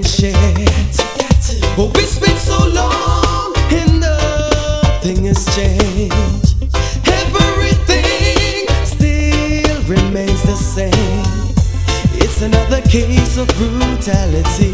share. Oh, it's been so long and nothing has changed. Everything still remains the same. It's another case of brutality.